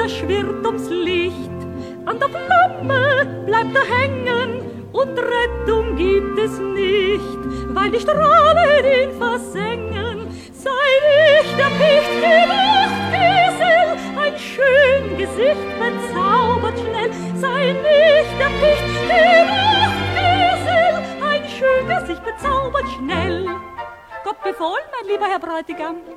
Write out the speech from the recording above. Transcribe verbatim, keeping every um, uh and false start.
er schwirrt ums Licht. An der Flamme bleibt er hängen und Rettung gibt es nicht, weil die Strahlen ihn versengen. Sei nicht der Picht, die Nachtesel, ein schön Gesicht bezaubert schnell. Sei nicht der Picht, die Nachtesel, ein schön Gesicht bezaubert schnell. Gott befohlen, mein lieber Herr Bräutigam.